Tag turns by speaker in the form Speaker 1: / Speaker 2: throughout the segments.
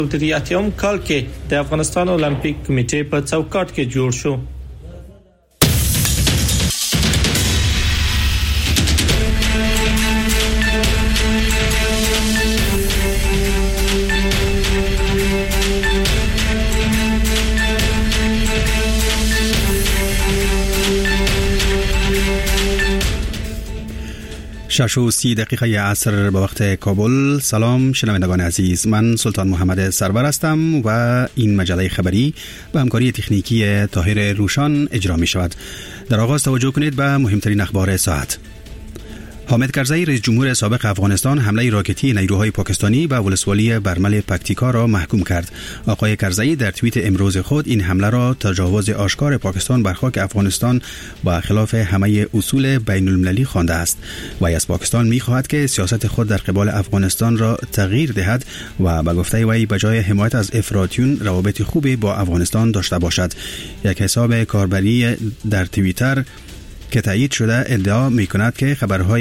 Speaker 1: تر اتم کال کې د افغانستان اولمپیک کمیټې په چوکاټ کې جوړ شو.
Speaker 2: شش و 30 دقیقه عصر به وقت کابل. سلام شنوندگان عزیز، من سلطان محمد سرور هستم و این مجله خبری به همکاری تکنیکی طاهر روشان اجرا می شود. در آغاز توجه کنید به مهمترین اخبار ساعت. حامد کرزی رئیس جمهور سابق افغانستان حمله راکتی نیروهای پاکستانی به ولسوالی برمل پکتیکا را محکوم کرد. آقای کرزی در توییت امروز خود این حمله را تجاوز آشکار پاکستان بر خاک افغانستان با خلاف همه اصول بین المللی خوانده است و از پاکستان می‌خواهد که سیاست خود در قبال افغانستان را تغییر دهد و به گفته وی بجای حمایت از افراطیون روابط خوبی با افغانستان داشته باشد. یک حساب کاربری در توییتر که تایید شده ادعا می‌کند که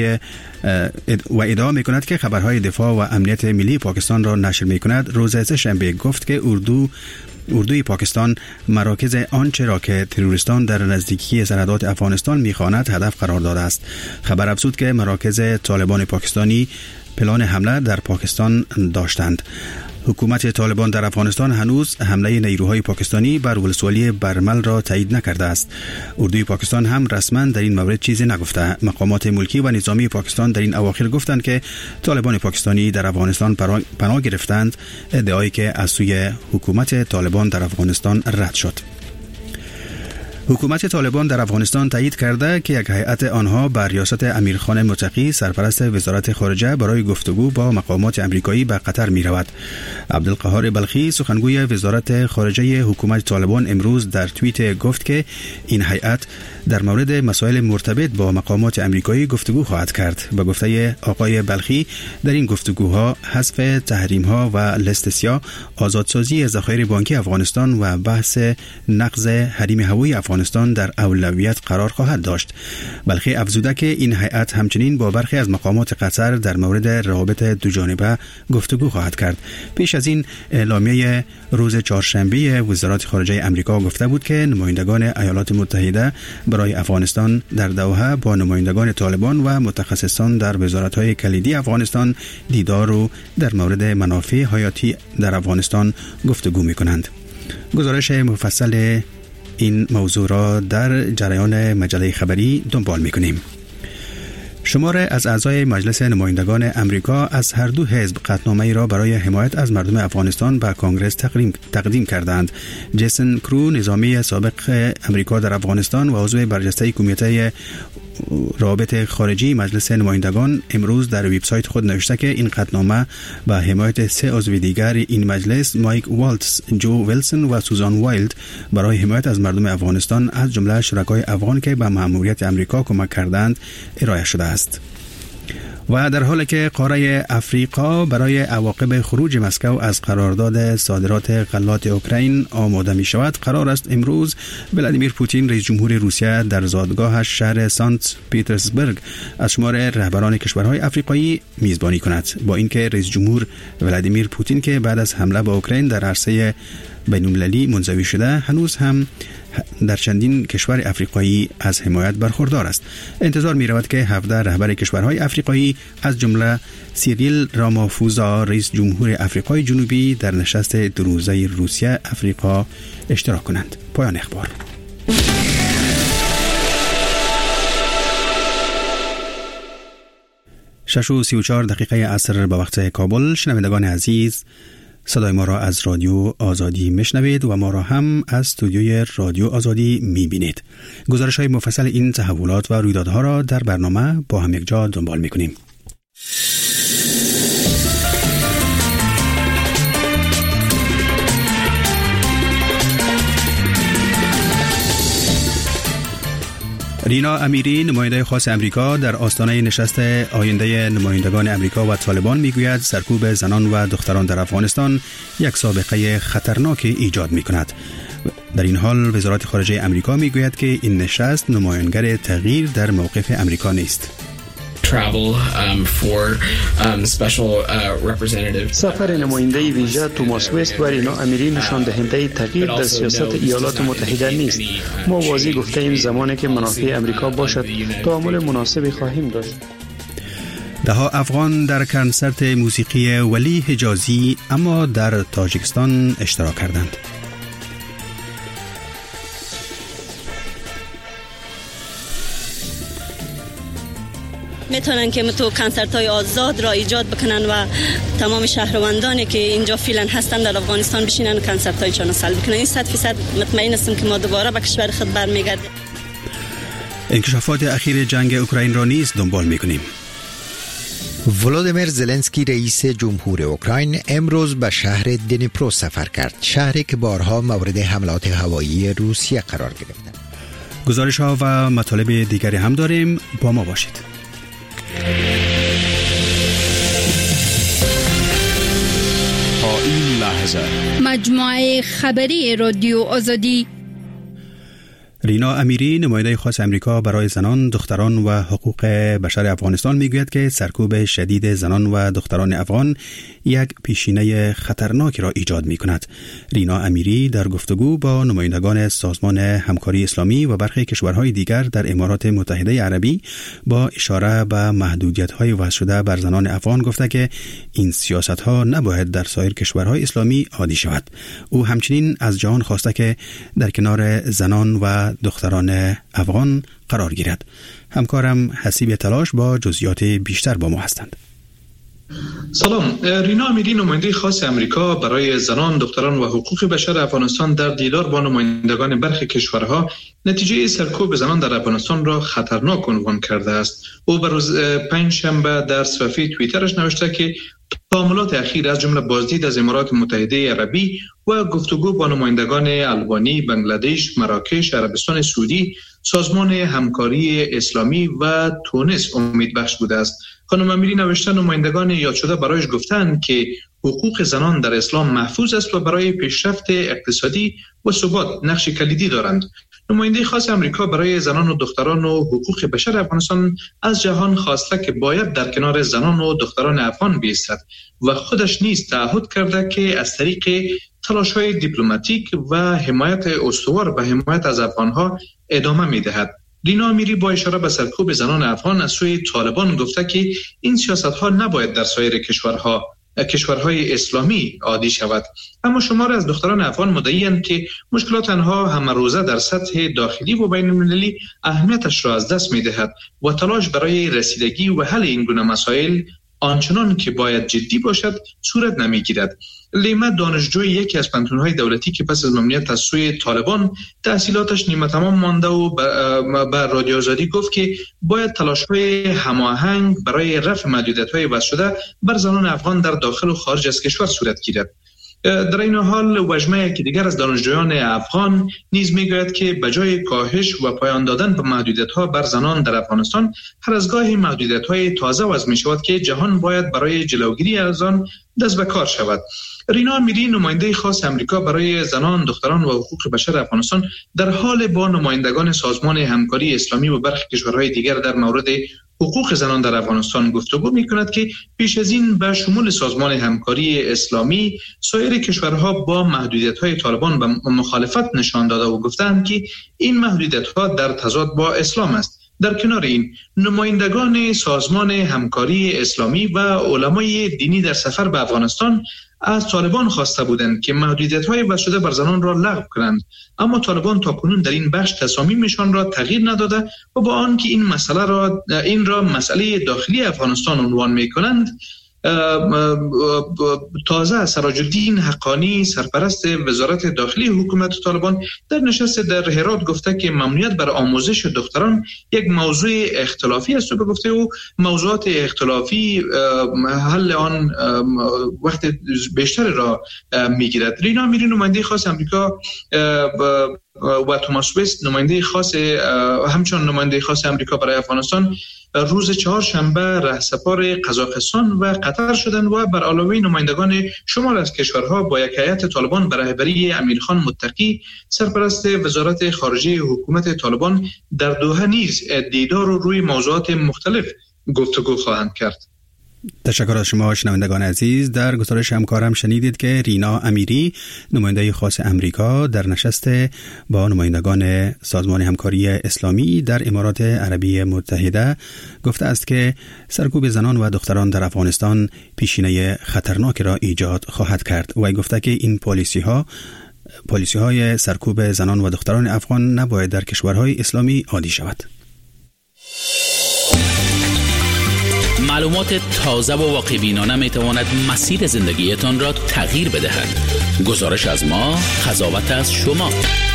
Speaker 2: خبرهای دفاع و امنیت ملی پاکستان را نشر می‌کند. روز سه‌شنبه گفت که اردوی پاکستان مراکز آنچه را که تروریستان در نزدیکی سرحدات افغانستان می‌خواند هدف قرار داده است. خبر افزود که مراکز طالبان پاکستانی پلان حمله در پاکستان داشتند. حکومت طالبان در افغانستان هنوز حمله نیروهای پاکستانی بر ولسوالی برمل را تایید نکرده است. اردوی پاکستان هم رسما در این مورد چیزی نگفته. مقامات ملکی و نظامی پاکستان در این اواخر گفتند که طالبان پاکستانی در افغانستان پناه گرفتند، ادعایی که از سوی حکومت طالبان در افغانستان رد شد. حکومت طالبان در افغانستان تایید کرده که یک هیئت آنها بر ریاست امیرخان متقی سرپرست وزارت خارجه برای گفتگو با مقامات امریکایی به قطر می رود. عبدالقهار بلخی سخنگوی وزارت خارجه حکومت طالبان امروز در توییت گفت که این هیئت در مورد مسائل مرتبط با مقامات امریکایی گفتگو خواهد کرد. به گفته آقای بلخی در این گفتگوها حذف تحریم‌ها و لیست سیاه، آزادسازی ذخایر بانکی افغانستان و بحث نقض حریم هوایی افغانستان در اولویت قرار خواهد داشت. بلخی افزوده که این هیئت همچنین با برخی از مقامات قطر در مورد روابط دوجانبه گفتگو خواهد کرد. پیش از این اعلامیه روز چهارشنبه وزارت خارجه آمریکا گفته بود که نمایندگان ایالات متحده برای افغانستان در دوحه با نمایندگان طالبان و متخصصان در وزارت‌های کلیدی افغانستان دیدار و در مورد منافع حیاتی در افغانستان گفتگو می‌کنند. گزارش مفصل این موضوع را در جریان مجله خبری دنبال می‌کنیم. شماره از اعضای مجلس نمایندگان امریکا از هر دو حزب قطعنامه‌ای را برای حمایت از مردم افغانستان به کنگره تقدیم کردند. جیسن کرو، نظامی سابق امریکا در افغانستان و عضو برجسته کمیته روابط خارجی مجلس نمایندگان، امروز در وبسایت خود نوشته که این قطعنامه به حمایت سه عضو دیگر این مجلس، مایک والتز، جو ویلسون و سوزان وایلد، برای حمایت از مردم افغانستان از جمله شرکای افغان که به مأموریت امریکا کمک کردند ارائه شده است. و در حالی که قاره افریقا برای عواقب خروج مسکو از قرارداد صادرات غلات اوکراین آماده می شود، قرار است امروز ولادیمیر پوتین رئیس جمهور روسیه در زادگاهش شهر سانت پیترزبورگ از شمار رهبران کشورهای افریقایی میزبانی کند. با اینکه رئیس جمهور ولادیمیر پوتین که بعد از حمله به اوکراین در عرصه بین‌المللی منزوی شده، هنوز هم در چندین کشور افریقایی از حمایت برخوردار است. انتظار می رود که 17 رهبر کشورهای افریقایی از جمله سیریل رامافوزا رئیس جمهور افریقای جنوبی در نشست دروزه روسیه افریقا اشتراک کنند. پایان اخبار. 6:34 دقیقه عصر به وقت کابل. شنوندگان عزیز، صدای ما را از رادیو آزادی میشنوید و ما را هم از استودیوی رادیو آزادی میبینید. گزارش های مفصل این تحولات و رویدادها را در برنامه با هم یک جا دنبال میکنیم. رینا امیری، نماینده خاص امریکا در آستانه نشست آینده نمایندگان امریکا و طالبان، میگوید سرکوب زنان و دختران در افغانستان یک سابقه خطرناک ایجاد میکند. در این حال وزارت خارجه امریکا میگوید که این نشست نمایانگر تغییر در موقف امریکا نیست.
Speaker 3: سفر نماینده ویژه توماس وست و رینا امیری نشان دهنده تغییر در سیاست ایالات متحده نیست. ما واضح گفته ایم زمانی که منافع امریکا باشد تعامل مناسبی خواهیم داشت.
Speaker 2: دهها افغان در کنسرت موسیقی ولی حجازی اما در تاجیکستان اشتراک کردند.
Speaker 4: میتونن که تو کنسرت های آزاد را ایجاد بکنن و تمام شهروندانی که اینجا فعلا هستن در افغانستان بشینن و کنسرت های چون سال بکنن. این 100% مطمئن هستم که ما دوباره به کشور خود برمیگردیم.
Speaker 2: انکشافات اخیر جنگ اوکراین را نیز دنبال میکنیم.
Speaker 5: ولادیمیر زلنسکی رئیس جمهور اوکراین امروز به شهر دنیپرو سفر کرد، شهری که بارها مورد حملات هوایی روسیه قرار گرفت.
Speaker 2: گزارش ها و مطالب دیگری هم داریم، با ما باشید.
Speaker 6: تا این لحظه
Speaker 7: مجموعه خبری رادیو آزادی.
Speaker 2: رینا امیری نماینده خاص امریکا برای زنان، دختران و حقوق بشر افغانستان میگوید که سرکوب شدید زنان و دختران افغان یک پیشینه خطرناک را ایجاد می کند. رینا امیری در گفتگو با نمایندگان سازمان همکاری اسلامی و برخی کشورهای دیگر در امارات متحده عربی با اشاره به محدودیت‌های وضع شده بر زنان افغان گفته که این سیاست‌ها نباید در سایر کشورهای اسلامی عادی شود. او همچنین از جهان خواسته که در کنار زنان و دختران افغان قرار گیرد. همکارم حسیب تلاش با جزئیات بیشتر با ما هستند.
Speaker 8: سلام. رینا امیری نماینده خاص امریکا برای زنان، دختران و حقوق بشر افغانستان در دیدار با نمایندگان برخی کشورها نتیجه سرکوب زنان در افغانستان را خطرناک عنوان کرده است. او بر روز پنجشنبه در صفحه توییترش نوشته که تعاملات اخیر از جمله بازدید از امارات متحده عربی و گفتگو با نمایندگان آلبانی، بنگلادش، مراکش، عربستان سعودی، سازمان همکاری اسلامی و تونس امیدبخش بوده است. خانم امیری نوشته نمایندگان یاد شده برایش گفتند که حقوق زنان در اسلام محفوظ است و برای پیشرفت اقتصادی و ثبات نقش کلیدی دارند. نماینده خاص امریکا برای زنان و دختران و حقوق بشر افغانستان از جهان خواسته که باید در کنار زنان و دختران افغان بایستد و خودش نیز تعهد کرده که از طریق تلاش‌های دیپلماتیک و حمایت استوار به حمایت از افغان‌ها ادامه می‌دهد. رینا امیری با اشاره به سرکوب زنان افغان از سوی طالبان گفته که این سیاست‌ها نباید در سایر کشورهای اسلامی عادی شود. اما شمار از دختران افغان مدعی‌اند که مشکلات آنها هم‌روزه در سطح داخلی و بین‌المللی اهمیتش را از دست می‌دهد و تلاش برای رسیدگی و حل این گونه مسائل آنچنان که باید جدی باشد صورت نمی‌گیرد. لیما دانشجوی یکی از پانتون‌های دولتی که پس از ممنوعیت از سوی طالبان تحصیلاتش نیمه تمام مانده و به رادیو آزادی گفت که باید تلاش‌های هماهنگ برای رفع محدودیت‌های وضع شده بر زنان افغان در داخل و خارج از کشور صورت گیرد. در این حال وجمه که دیگر از دانشجویان افغان نیز میگوید که بجای کاهش و پایان دادن به محدودیت‌ها بر زنان در افغانستان هر از گاهی محدودیت‌های تازه وضع می‌شود که جهان باید برای جلوگیری از آن دست به کار شود. رینا امیری نماینده خاص امریکا برای زنان، دختران و حقوق بشر افغانستان در حال با نمایندگان سازمان همکاری اسلامی و برخی کشورهای دیگر در مورد حقوق زنان در افغانستان گفتگو می‌کند که پیش از این به شمول سازمان همکاری اسلامی سایر کشورها با محدودیت‌های طالبان و مخالفت نشان داده و گفتند که این محدودیت‌ها در تضاد با اسلام است. در کنار این نمایندگان سازمان همکاری اسلامی و علمای دینی در سفر به افغانستان از طالبان خواسته بودند که محدودیت‌های وضع شده بر زنان را لغو کنند، اما طالبان تاکنون در این بخش تصامیمشان را تغییر نداده و با آنکه این را مسئله داخلی افغانستان عنوان می‌کنند، تازه سراج الدین حقانی سرپرست وزارت داخلی حکومت طالبان در نشست در هرات گفته که ممنوعیت بر آموزش دختران یک موضوع اختلافی است و به گفته او موضوعات اختلافی حل آن وقت بیشتر را میگیرد. رینا امیری نماینده خاص امریکا و توماس وست همچنان نماینده خاص امریکا برای افغانستان روز چهارشنبه رهسپار قزاقستان و قطر شدند و بر علاوه نمایندگان شمال از کشورها با یک هیئت طالبان به رهبری امیرخان متقی سرپرست وزارت خارجه حکومت طالبان در دوحه نیز دیدار و روی موضوعات مختلف گفتگو خواهند کرد.
Speaker 2: تشکر از شما شنوندگان عزیز. در گزارش همکارم شنیدید که رینا امیری نماینده خاص امریکا در نشست با نمایندگان سازمان همکاری اسلامی در امارات عربی متحده گفته است که سرکوب زنان و دختران در افغانستان پیشینه خطرناکی را ایجاد خواهد کرد و گفته که این پالیسی های سرکوب زنان و دختران افغان نباید در کشورهای اسلامی عادی شود.
Speaker 9: معلومات تازه و واقع‌بینانه میتواند مسیر زندگیتان را تغییر بدهد. گزارش از ما، قضاوت از شما.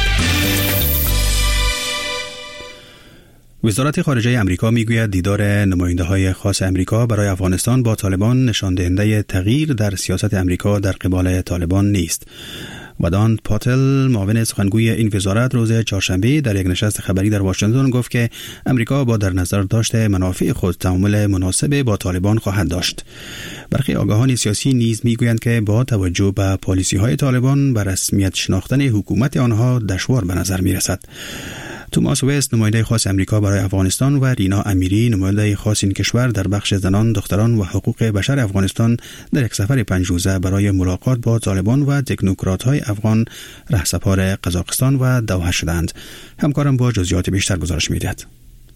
Speaker 2: وزارت خارجه امریکا میگوید دیدار نماینده‌های خاص امریکا برای افغانستان با طالبان نشان دهنده تغییر در سیاست امریکا در قبال طالبان نیست. ودان پاتل معاون سخنگوی این وزارت روز چهارشنبه در یک نشست خبری در واشنگتن گفت که امریکا با در نظر داشته منافع خود تعامل مناسب با طالبان خواهد داشت. برخی آگاهان سیاسی نیز میگویند که با توجه به پالیسی‌های طالبان بر رسمیت شناختن حکومت آنها دشوار به نظر میرسد. توماس وست نماینده خاص امریکا برای افغانستان و رینا امیری نماینده خاص این کشور در بخش زنان، دختران و حقوق بشر افغانستان در یک سفر 5 روزه برای ملاقات با طالبان و تکنوکرات‌های افغان رهسپار قزاقستان و دوحه شدند. همکارم با جزئیات بیشتر گزارش می‌دهد.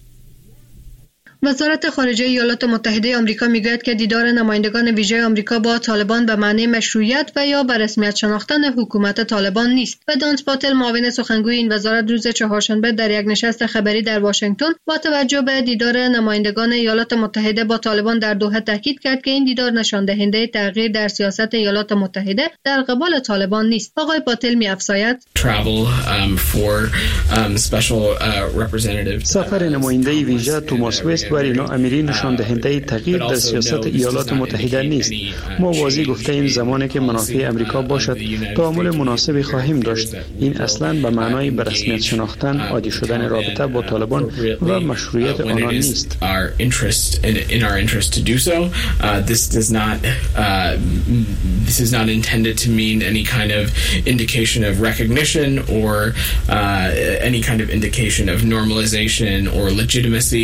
Speaker 10: وزارت خارجه ایالات متحده آمریکا میگوید که دیدار نمایندگان ویژه آمریکا با طالبان به معنی مشروعیت و یا به رسمیت شناختن حکومت طالبان نیست. و دانت پاتل معاون سخنگوی این وزارت روز چهارشنبه در یک نشست خبری در واشنگتن با توجه به دیدار نمایندگان ایالات متحده با طالبان در دوحه تاکید کرد که این دیدار نشان دهنده تغییر در سیاست ایالات متحده در قبال طالبان نیست. آقای پاتل می‌افزاید
Speaker 3: سفر نماینده ویژه توماس وست و رینا امیری نشان دهنده تغییر در سیاست ایالات متحده نیست. ما واضح گفته ایم زمانی که منافع امریکا باشد تعامل مناسبی خواهیم داشت. این اصلا به معنای به رسمیت شناختن عادی شدن رابطه با طالبان و مشروعیت آنان نیست.
Speaker 11: This is not intended to mean any kind of indication of recognition or any kind of indication of normalization or legitimacy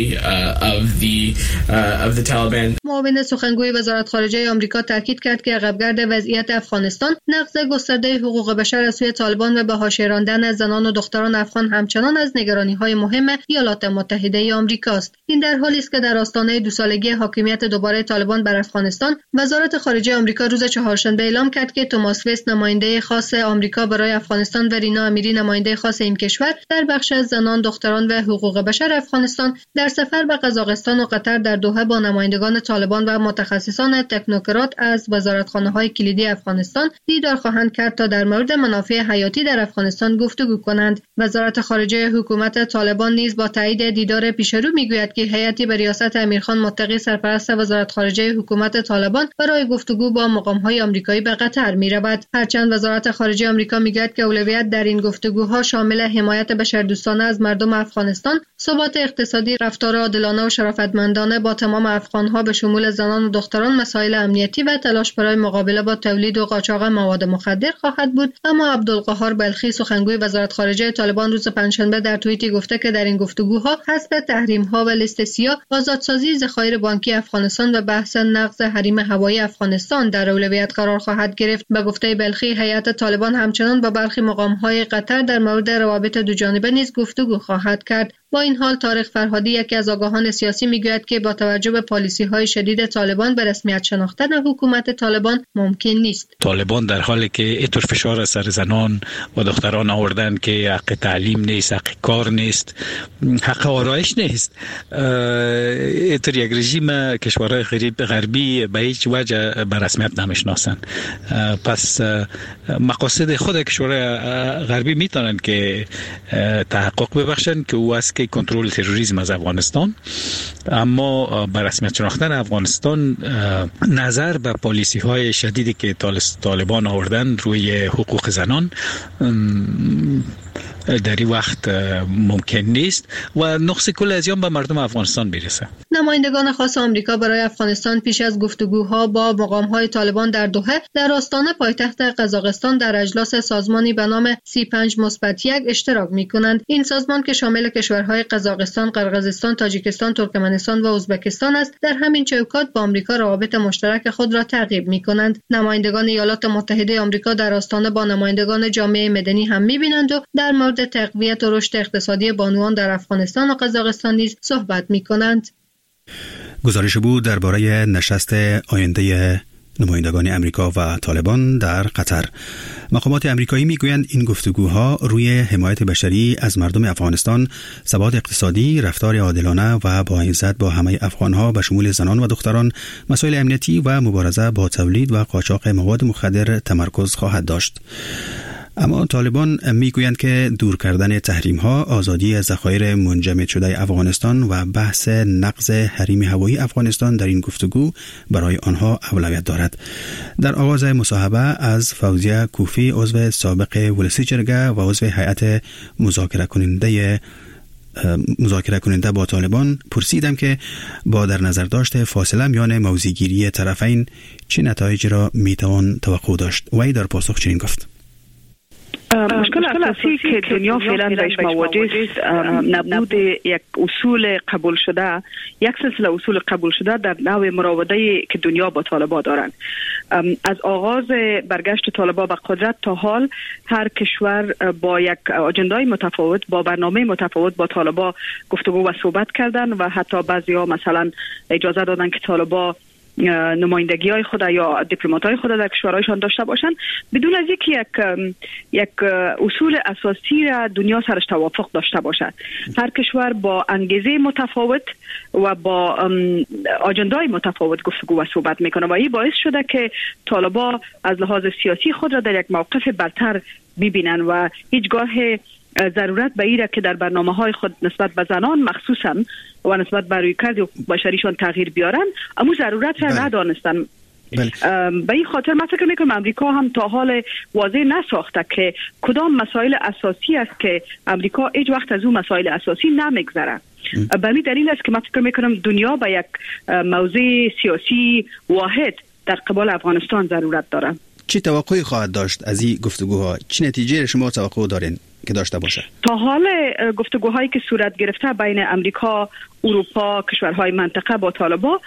Speaker 11: of the Taliban.
Speaker 10: معاون سخنگوی وزارت خارجه آمریکا تاکید کرد که عقبگرد وضعیت افغانستان، نقض گسترده حقوق بشر از سوی طالبان و به حاشیه راندن زنان و دختران افغان همچنان از نگرانی‌های مهم ایالات متحده آمریکا است. این در حالی است که در آستانه 2 سالگی حاکمیت دوباره طالبان بر افغانستان، وزارت خارجه آمریکا روز چهارشنبه اعلام کرد که توماس وست نماینده خاص آمریکا برای افغانستان و رینا امیری نماینده خاص این کشور در بخش زنان، دختران و حقوق بشر افغانستان در سفر به قزاقستان و قطر در دوحه با نمایندگان طالبان و متخصصان تکنوکرات از وزارتخانه‌های کلیدی افغانستان دیدار خواهند کرد تا در مورد منافع حیاتی در افغانستان گفتگو کنند. وزارت خارجه حکومت طالبان نیز با تایید دیدار پیشرو میگوید که هیئتی به ریاست امیرخان متقی سرپرست وزارت خارجه حکومت طالبان برای گفتگو با مقام‌های آمریکایی به قطر می‌رود. هرچند وزارت خارجه آمریکا میگوید که اولویت در این گفتگوها شامل حمایت بشردوستانه از مردم افغانستان، ثبات اقتصادی، رفتار عادلانه و شرافتمندانه با تمام افغان‌ها به شمول زنان و دختران، مسائل امنیتی و تلاش برای مقابله با تولید و قاچاق مواد مخدر خواهد بود. اما عبدالقهار بلخی سخنگوی وزارت خارجه طالبان روز پنجشنبه در توییتی گفته که در این گفتگوها حذف تحریم‌ها و لیست سیاه، آزادسازی ذخایر بانکی افغانستان و بحث نقض حریم هوایی افغانستان در اولویت قرار خواهد گرفت. به گفته بلخی، هیئت طالبان همچنان با برخی مقام‌های قطر در مورد روابط دوجانبه نیز گفتگو خواهد کرد. با این حال طارق فرهادی یکی از آگاهان سیاسی میگوید که با توجه به پالیسی‌های شدید طالبان به رسمیت شناختن حکومت طالبان ممکن نیست.
Speaker 12: طالبان در حالی که اینطور فشار سر زنان و دختران آوردن که حق تعلیم نیست، حق کار نیست، حق آرایش نیست، اینطور یک رژیم کشورهای غربی به هیچ وجه به رسمیت نمیشناسن. پس مقاصد خود کشورهای غربی میتونن که تحقق ببخشن که او است که کنترل تروریسم از افغانستان، اما به رسمیت شناختن افغانستان نظر به پالیسی های شدیدی که طالبان آوردن روی حقوق زنان در این وقت ممکن نیست و نقص کل از آن به مردم افغانستان برسه.
Speaker 10: نمایندگان خاص آمریکا برای افغانستان پیش از گفتگوها با مقام‌های طالبان در دوحه در آستانه پایتخت قزاقستان در اجلاس سازمانی به نام C5-1 اشتراک می‌کنند. این سازمان که شامل کشورهای قزاقستان، قرقیزستان، تاجیکستان، ترکمنستان و ازبکستان است، در همین چوکات با آمریکا روابط مشترک خود را تعقیب می‌کنند. نمایندگان ایالات متحده آمریکا در آستانه با نمایندگان جامعه مدنی هم می‌بینند و در مورد تقویت و رشد اقتصادی بانوان در افغانستان و قزاقستان نیز صحبت می‌کنند.
Speaker 2: گزارش بود درباره نشست آینده نمایندگان امریکا و طالبان در قطر. مقامات امریکایی میگویند این گفتگوها روی حمایت بشری از مردم افغانستان، ثبات اقتصادی، رفتار عادلانه و با عزت با همه افغانها به شمول زنان و دختران، مسائل امنیتی و مبارزه با تولید و قاچاق مواد مخدر تمرکز خواهد داشت. اما طالبان میگویند که دور کردن تحریم‌ها، آزادی ذخایر منجمد شده افغانستان و بحث نقض حریم هوایی افغانستان در این گفتگو برای آنها اولویت دارد. در آغاز مصاحبه از فوزیه کوفی، عضو سابق ولسی جرگه و عضو هیئت مذاکره کننده با طالبان پرسیدم که با در نظر داشت فاصله میان موضع‌گیری طرفین چه نتایجی را میتوان توقع داشت؟ وی در پاسخ چنین گفت:
Speaker 13: مشکل اساسی که دنیا فعلا بهش مواجه است نبود یک اصول قبول شده، یک سلسله اصول قبول شده در نوع مراوده که دنیا با طالبان دارند. از آغاز برگشت طالبان به قدرت تا حال هر کشور با یک اجندای متفاوت، با برنامه متفاوت با طالبان گفتگو و صحبت کردن و حتی بعضی‌ها مثلا اجازه دادن که طالبان نمایندگی های خود یا دیپلمات های خود در کشورهایشان داشته باشند، بدون از یک اصول اساسی را دنیا سرش توافق داشته باشد. هر کشور با انگیزه متفاوت و با آجندای متفاوت گفتگو و صحبت میکنه و این باعث شده که طالبان از لحاظ سیاسی خود را در یک موقف برتر ببینن و هیچگاه ضرورت به ایره که در برنامه‌های خود نسبت به زنان مخصوصاً و نسبت به رویکرد بشریشان تغییر بیارن، اما ضرورت را ندانستن. به این خاطر من فکر میکنم امریکا هم تا حال واضح نساخته که کدام مسائل اساسی است که امریکا هیچ وقت از اون مسائل اساسی نمیگذره. به همین دلیل است که من فکر میکنم دنیا به یک موضع سیاسی واحد در قبال افغانستان ضرورت داره.
Speaker 2: چی توقعی خواهد داشت از این گفتگوها؟ چی نتیجه شما توقع دارین که داشته باشه؟
Speaker 13: تا حال گفتگوهایی که صورت گرفته بین امریکا، اروپا، کشورهای منطقه با طالبان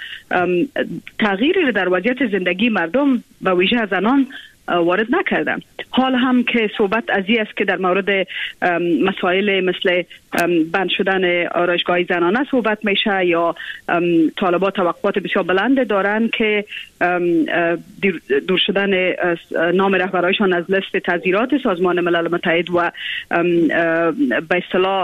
Speaker 13: تغییری در وضعیت زندگی مردم و ویژه زنان وارد نکردن. حال هم که صحبت از این است که در مورد مسائل مثل بند شدن آرایشگاه زنانه صحبت میشه یا طالبان توقعات بسیار بلند دارن که دور شدن نام رهبرایشان از لیست تعزیرات سازمان ملل متحد و به اصطلاح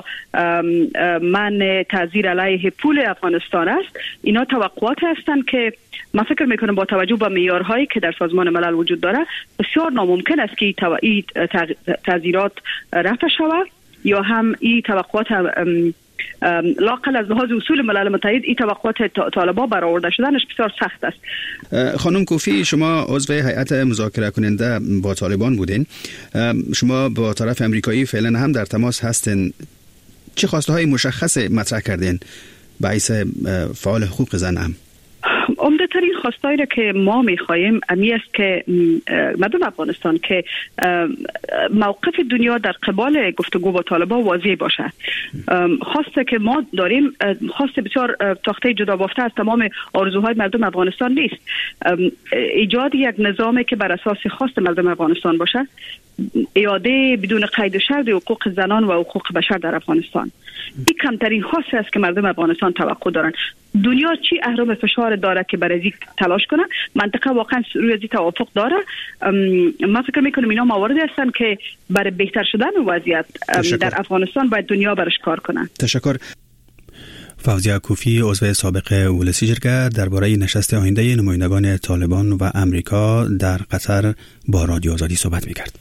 Speaker 13: منع تعزیر علیه پول افغانستان است. اینا توقعات هستند که من فکر میکنم با توجه به معیارهایی که در سازمان ملل وجود داره بسیار ناممکن است که این تعزیرات رفع شود یا هم این توقعات لااقل از لحاظ اصول ملل متحد این توقعات طالبان برآورده شدنش بسیار سخت است.
Speaker 2: خانم کوفی، شما عضو هیئت مذاکره کننده با طالبان بودین، شما با طرف امریکایی فعلا هم در تماس هستین. چه خواسته های مشخص مطرح کردین باعث فعال حقوق زن هم؟
Speaker 13: عمده ترین خواستایی را که ما میخواهیم امی است که مردم افغانستان که موقف دنیا در قبال گفتگو با طالبان واضح باشه. خواسته که ما داریم خواست بسیار تاخته جدا بافته از تمام آرزوهای مردم افغانستان نیست. ایجاد یک نظامی که بر اساس خواست مردم افغانستان باشه، اعاده بدون قید و شرط حقوق زنان و حقوق بشر در افغانستان. این کمترین خواسته است که مردم افغانستان توقع دارن. دنیا چی اهرام فشار داره که برای تلاش کنه؟ منطقه واقعا روی از توافق داره. من فکر میکنم اینا مواردی هستن که برای بهتر شدن وضعیت در افغانستان باید دنیا برش کار کنه.
Speaker 2: تشکر. فوزیه کوفی، عضو سابق ولسی جرگه، درباره نشست آینده نمایندگان طالبان و امریکا در قطر با رادیو آزادی صحبت میکرد.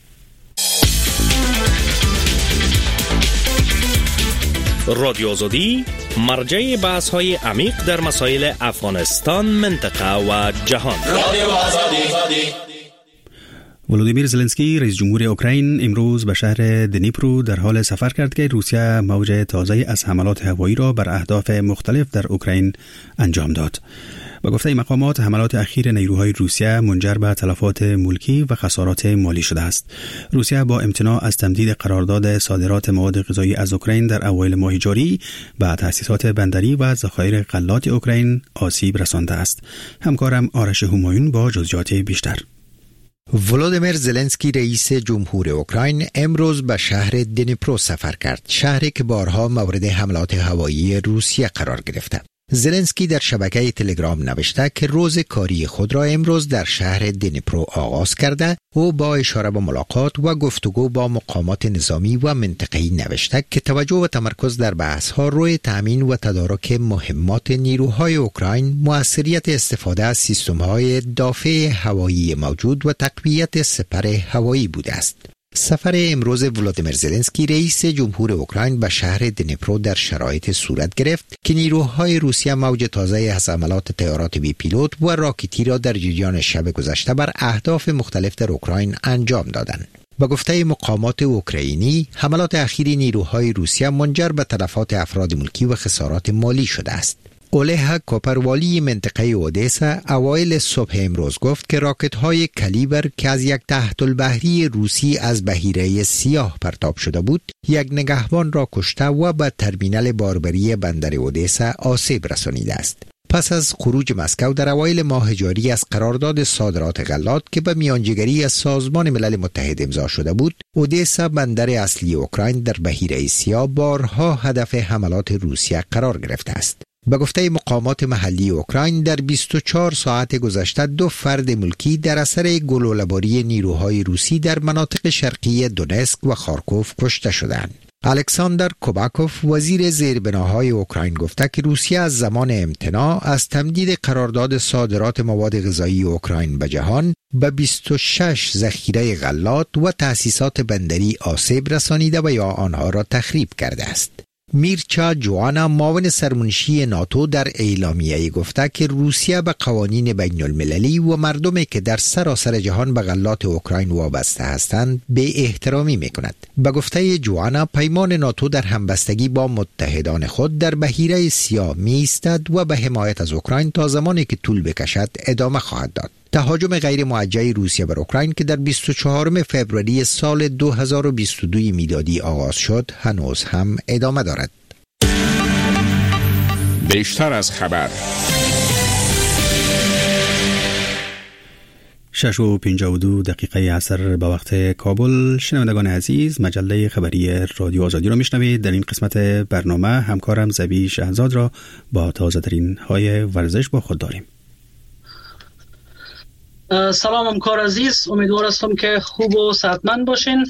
Speaker 14: رادیو آزادی مرجع بحث‌های عمیق در مسائل افغانستان، منطقه و جهان. رادیو آزادی.
Speaker 2: ولودیمیر زلنسکی رئیس جمهور اوکراین امروز به شهر دنیپرو در حال سفر کرد که روسیه موج تازه از حملات هوایی را بر اهداف مختلف در اوکراین انجام داد. با گفته مقامات حملات اخیر نیروهای روسیه منجر به تلفات ملکی و خسارات مالی شده است. روسیه با امتناع از تمدید قرارداد صادرات مواد غذایی از اوکراین در اوایل ماه جاری به تأسیسات بندری و ذخایر غلات اوکراین آسیب رسانده است. همکارم آرش همایون با جزئیات بیشتر.
Speaker 5: ولودیمیر زلنسکی رئیس جمهور اوکراین امروز به شهر دنیپرو سفر کرد، شهری که بارها مورد حملات هوایی روسیه قرار گرفته. زلنسکی در شبکه تلگرام نوشته که روز کاری خود را امروز در شهر دنیپرو آغاز کرده و با اشاره به ملاقات و گفتگو با مقامات نظامی و منطقه‌ای نوشته که توجه و تمرکز در بحث‌ها روی تأمین و تدارک مهمات نیروهای اوکراین، موثریت استفاده از سیستم‌های دافع هوایی موجود و تقویت سپر هوایی بوده است. سفر امروز ولودیمیر زلنسکی رئیس جمهور اوکراین به شهر دنیپرو در شرایط صورت گرفت که نیروهای روسیه موج تازه از حملات طیارات بی پیلوت و راکتی را در جریان شب گذشته بر اهداف مختلف در اوکراین انجام دادند. با گفته مقامات اوکراینی، حملات اخیر نیروهای روسیه منجر به تلفات افراد ملکی و خسارات مالی شده است. اولها کوپروالی منطقه اودسا اوایل صبح امروز گفت که راکت‌های کالیبر که از یک تحت البحری روسی از بحیره سیاه پرتاب شده بود، یک نگهبان را کشته و به ترمینال باربری بندر اودسا آسیب رسانیده است. پس از خروج مسکو در اوایل ماه جاری از قرارداد صادرات غلات که به میانجیگری از سازمان ملل متحد امضا شده بود، اودسا بندر اصلی اوکراین در بحیره سیاه بارها هدف حملات روسیه قرار گرفته است. به گفته مقامات محلی اوکراین در 24 ساعت گذشته 2 فرد ملکی در اثر گلوله‌باری نیروهای روسی در مناطق شرقی دونسک و خارکوف کشته شدند. الکساندر کوباکوف وزیر زیربناهای اوکراین گفته که روسیه از زمان امتناع از تمدید قرارداد صادرات مواد غذایی اوکراین به جهان به 26 ذخیره غلات و تأسیسات بندری آسیب رسانیده و یا آنها را تخریب کرده است. میرچا جوانا معاون سرمنشی ناتو در اعلامیه گفته که روسیه به قوانین بین المللی و مردمی که در سراسر جهان به غلات اوکراین وابسته هستند به احترامی میکند. به گفته جوانا پیمان ناتو در همبستگی با متحدان خود در بحیره سیاه می ایستد و به حمایت از اوکراین تا زمانی که طول بکشد ادامه خواهد داد. تهاجم غیر موجه روسیه بر اوکراین که در 24 فوریه سال 2022 میلادی آغاز شد هنوز هم ادامه دارد.
Speaker 6: بیشتر از خبر
Speaker 2: 6:52 عصر به وقت کابل. شنوندگان عزیز، مجله خبری رادیو آزادی را میشنوید. در این قسمت برنامه همکارم زبی شهزاد را با تازه ترین های ورزش با خود داریم.
Speaker 15: سلام همکار عزیز، امیدوار هستم که خوب و صحتمند باشین.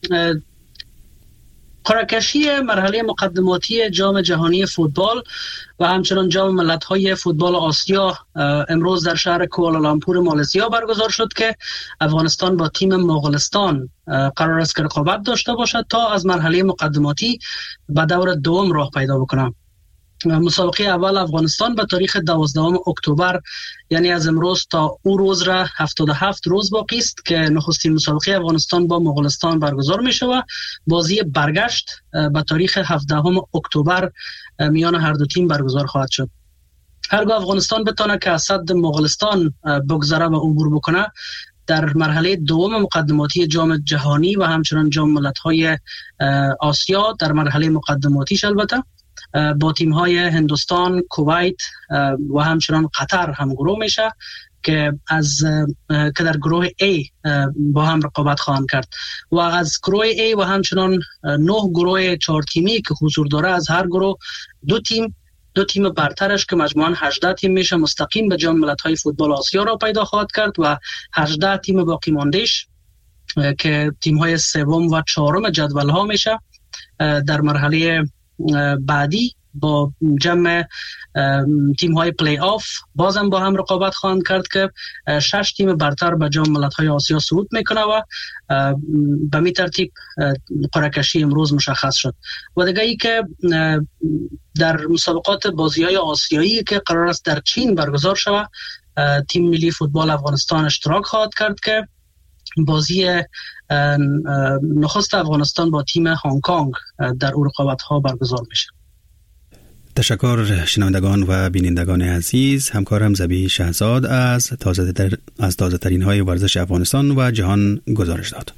Speaker 15: قرعه‌کشی مرحله مقدماتی جام جهانی فوتبال و همچنان جام ملت‌های فوتبال آسیا امروز در شهر کوالالامپور مالزیا برگزار شد که افغانستان با تیم مغولستان قرار است که رقابت داشته باشد تا از مرحله مقدماتی به دور دوم راه پیدا بکنه. مسابقه اول افغانستان به تاریخ 12 اکتبر یعنی از امروز تا او روز را 77 روز باقی است که نخستین مسابقه افغانستان با مغولستان برگزار می شود. بازی برگشت به تاریخ 17 اکتبر میان هر دو تیم برگزار خواهد شد. هرگاه افغانستان بتونه که از صد مغولستان بگذره و عبور بکنه، در مرحله دوم مقدماتی جام جهانی و همچنان جام ملت‌های آسیا در مرحله مقدماتیش البته با تیم‌های هندوستان، کویت و همچنان قطر همگروه میشه که در گروه A با هم رقابت خواهند کرد و از گروه A و همچنان 9 گروه 4 تیمی که حضور داره از هر گروه دو تیم برترش که مجموعاً 18 تیم میشه مستقیم به جام ملت‌های فوتبال آسیا را پیدا خواهد کرد و 18 تیم باقی مانده‌اش که تیم‌های سوم و چهارم جدول ها میشه در مرحله بعدی با جمع تیم‌های پلی آف بازم با هم رقابت خواهند کرد که 6 تیم برتر به جام ملت‌های آسیا صعود میکنه و به می ترتیب قرعه‌کشی امروز مشخص شد. و دیگه ای که در مسابقات بازی‌های آسیایی که قرار است در چین برگزار شود، تیم ملی فوتبال افغانستان اشتراک خواهد کرد که بازی نخست افغانستان با تیم هنگ کنگ در اون رقابت‌ها برگزار میشه.
Speaker 2: تشکر شنوندگان و بینندگان عزیز. همکارم زبی شهزاد از تازه ترین های ورزش افغانستان و جهان گزارش داد.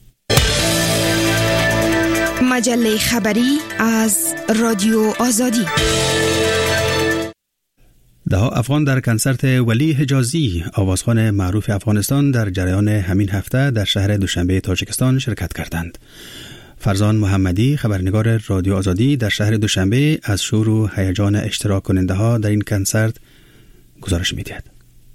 Speaker 16: مجله خبری از رادیو آزادی.
Speaker 2: 10 افغان در کنسرت ولی حجازی آوازخوان معروف افغانستان در جریان همین هفته در شهر دوشنبه تاجیکستان شرکت کردند. فرزان محمدی خبرنگار رادیو آزادی در شهر دوشنبه از شور و هیجان اشتراک کننده ها در این کنسرت گزارش می‌دهد.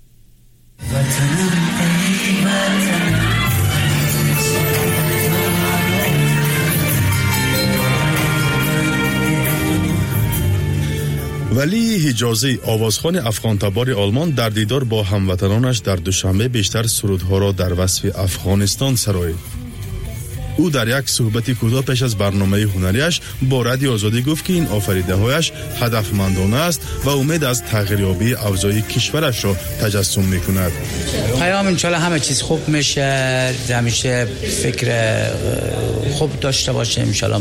Speaker 17: ولی حجازی آوازخوان افغان تبار آلمان در دیدار با هموطنانش در دوشنبه بیشتر سرودها را در وصف افغانستان سرایید. او در یک صحبت کوتاه پیش از برنامه هنریش با رادیو آزادی گفت که این آفریده‌هایش هدفمندانه است و امید از تغییریابی اوضاع کشورش را تجسم می‌کند.
Speaker 18: پیام انشالله همه چیز خوب میشه، همیشه فکر خوب داشته باشه، انشالله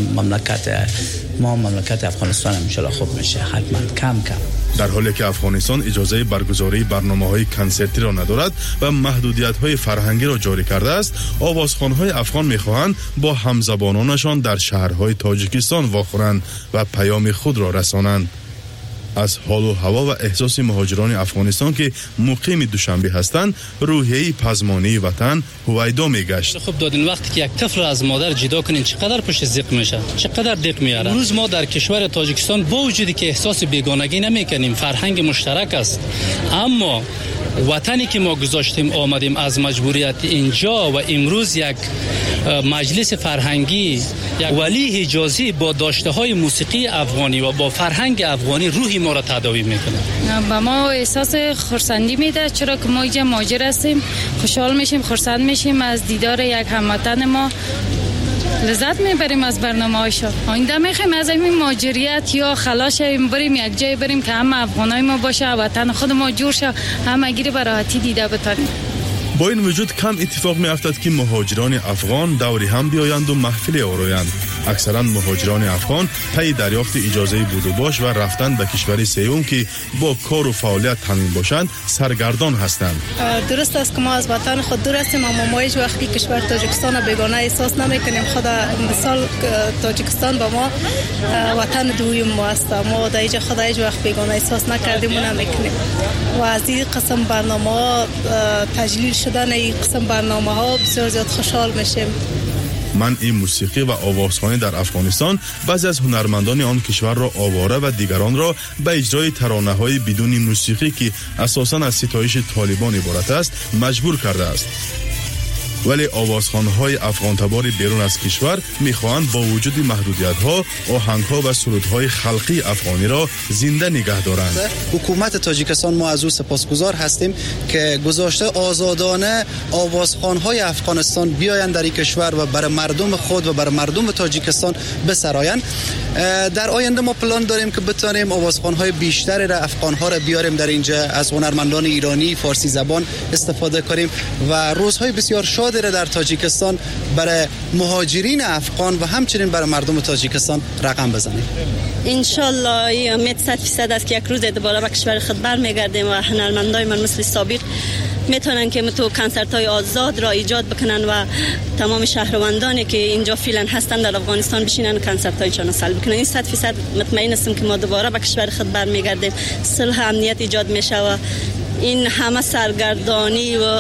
Speaker 18: مملکت افغانستان انشالله خوب میشه، حتما کم کم.
Speaker 17: در حالی که افغانستان اجازه برگزاری برنامه‌های کنسرتی را ندارد و محدودیت‌های فرهنگی را جاری کرده است، آوازخوان‌های افغان می‌خواهند با همزبانانشان در شهرهای تاجیکستان واخورند و پیام خود را رسانند. از حال و هوا و احساس مهاجران افغانستان که مقیم دوشنبه هستند، روحیه پزمانی وطن هویدا میگشت.
Speaker 19: خب دادین وقتی که یک طفل از مادر جدا کنین چقدر پشت زیق میشه، چقدر دیق میاره. امروز ما در کشور تاجیکستان با وجودی که احساس بیگانگی نمیکنیم، فرهنگ مشترک است، اما وطنی که ما گذاشتیم آمدیم از مجبوریت اینجا و امروز یک مجلس فرهنگی ولی حجازی با داشته های موسیقی افغانی و با فرهنگ افغانی روحی ما را تداوی میکنه.
Speaker 20: با ما احساس خرسندی میده، چرا که ما اینجا مهاجر هستیم، خوشحال میشیم، خرسند میشیم از دیدار یک هموطن ما، لذت میبریم از برنامه‌هاشون. آینده میخوایم از این مهاجریت یا خلاص بریم یک جای بریم که همه افغانای ما باشه، وطن خود ما جور شه، همه گیری به راحتی دیده بتونیم.
Speaker 17: با این وجود کم اتفاق می افتد که مهاجران افغان دوری هم بیایند و محفل آرایند. اکثرا مهاجران افغان پی دریافت اجازه بود و باش و رفتن به کشور سوم که با کار و فعالیت تامین باشند سرگردان هستند.
Speaker 21: درست است که ما از وطن خود دور هستیم، اما ما هیچ وقتی کشور تاجیکستان بیگانه احساس نمیکنیم. خود مثال تاجیکستان با ما وطن دوم ما است، ما در اینجا خود هیچ وقت بیگانه احساس نکردیم و نمیکنیم. و از این قسم برنامه‌ها تجلیل شدن این قسم برنامه‌ها بسیار زیاد خوشحال میشیم.
Speaker 17: من این موسیقی و آوازخوانی در افغانستان بعضی از هنرمندان آن کشور را آواره و دیگران را به اجرای ترانه‌های بدون موسیقی که اساساً از ستایش طالبان عبارت است مجبور کرده است. ولی آوازخوان‌های افغان تبار بیرون از کشور می‌خواهند با وجود محدودیت‌ها آهنگ‌ها و سرودهای خلقی افغانی را زنده نگه دارند.
Speaker 22: حکومت تاجیکستان ما از او سپاسگزار هستیم که گذاشته آزادانه آوازخوان‌های افغانستان بیایند در این کشور و برای مردم خود و برای مردم تاجیکستان بسرایند. در آینده ما پلان داریم که بتونیم آوازخوان‌های بیشتری را افغان‌ها را بیاریم در اینجا، از هنرمندان ایرانی فارسی زبان استفاده کنیم و روزهای بسیار شاد را در تاجیکستان برای مهاجرین افغان و همچنین برای مردم تاجیکستان رقم بزنیم.
Speaker 4: انشالله امید 100% است که یک روز دوباره به کشور خود برمیگردیم و هنرمندای من مثل سابق میتونن که تو کنسرت‌های آزاد را ایجاد بکنن و تمام شهروندانی که اینجا فعلا هستن در افغانستان بشینن کنسرت‌هایشان را سلب کنن. این 100% مطمئن هستم که ما دوباره به کشور خود برمیگردیم، صلح امنیت ایجاد میشه و این همه سرگردانی و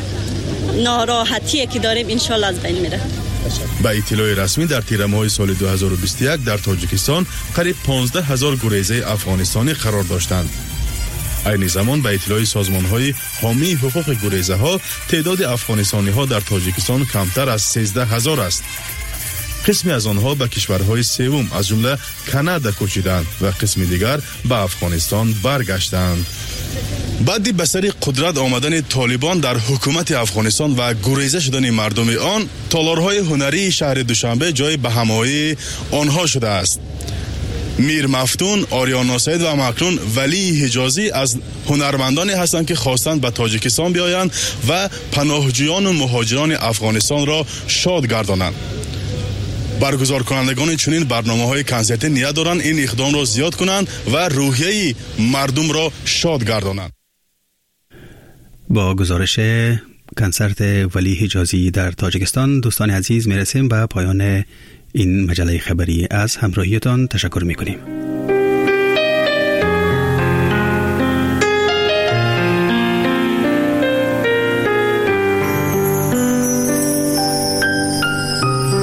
Speaker 4: ناراحتی که داریم انشالله از بین میره.
Speaker 17: با اطلاع رسمی در تیر ماه سال 2021 در تاجیکستان قریب 15,000 گریزه افغانستانی قرار داشتند. این زمان به اطلاع سازمان‌های حامی حقوق گریزه ها تعداد افغانستانی ها در تاجیکستان کمتر از 13,000 است. قسمی از آنها به کشورهای سوم از جمله کانادا کوچیدند و قسمی دیگر به افغانستان برگشتند. بعد به سر قدرت آمدن طالبان در حکومت افغانستان و گریزه شدن مردم آن، تالارهای هنری شهر دوشنبه جای به همایی آنها شده است. میر مفتون، آریانا سید و ماکرون ولی حجازی از هنرمندانی هستند که خواستند به تاجیکستان بیایند و پناهجویان و مهاجران افغانستان را شاد گردانند. برگزار کنندگان چنین برنامه‌های کنسرتی نیت دارند این اقدام را زیاد کنند و روحیه مردم را شاد گردانند.
Speaker 2: با گزارش کنسرت ولی حجازی در تاجیکستان دوستان عزیز میرسیم به پایان این مجله خبری. از همراهیتان تشکر میکنیم.